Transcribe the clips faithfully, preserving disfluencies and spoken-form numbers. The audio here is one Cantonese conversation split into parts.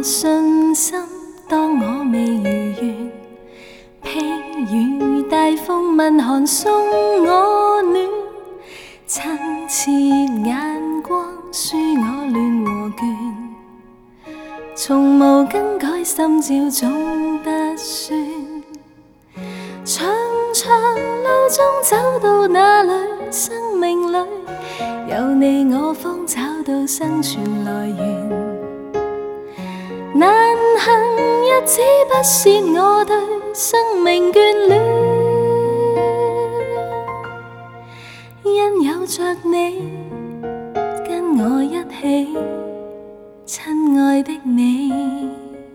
信心，當我未如願，譬如大風問寒送我暖，親切眼光輸我亂和倦，從無更改心照總得算。長長路中走到哪裏，生命裏有你我方找到生存來源。難行日子不屑我對生命眷戀，因有着你跟我一起，親愛的你。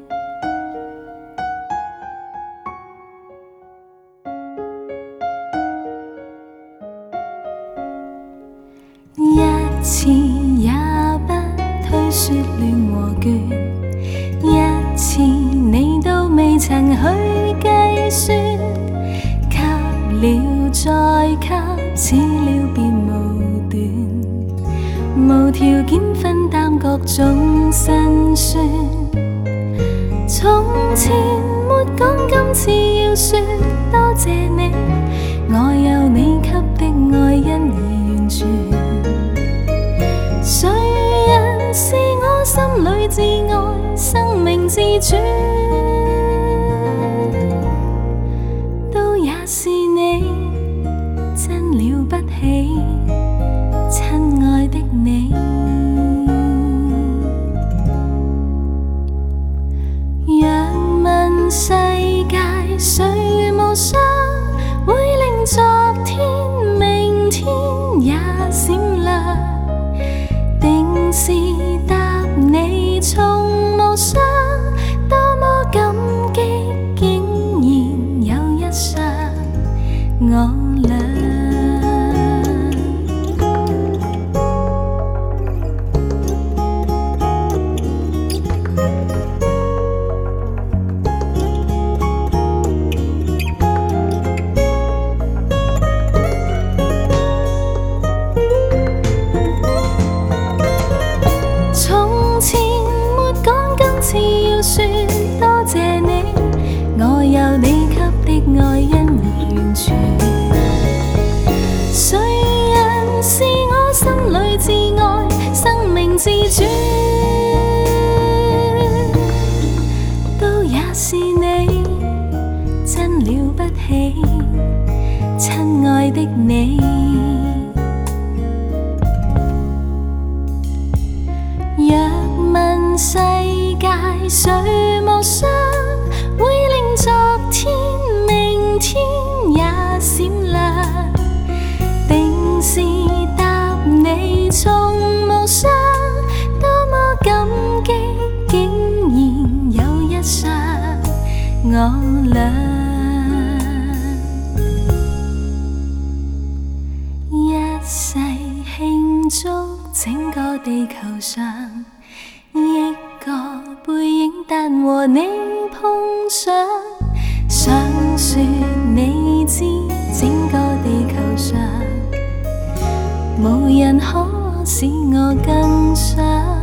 一次也不推說亂和倦，一次你都未曾去計算，給了再給，此了便無斷，無條件分擔各種辛酸。從前沒講，今次要說多謝你，我有你給的愛因而完全。誰人是我心裏至愛，生命自主，都也是你，真了不起，親愛的你。若問世界誰無雙，會令昨天明天也閃亮，定是答你從無雙，多麼感激，竟然有一雙我倆。說多謝你，我有你給的愛因而完全。誰人是我心裏至愛，生命自主，都也是你，真了不起，親愛的你。若問世界誰無雙，會令昨天明天也閃亮，定是答你從無雙，多麼感激，竟然有一雙我倆。一世慶祝整個地球上億個背影，但和你碰上，想說你知整個地球上無人可使我更想。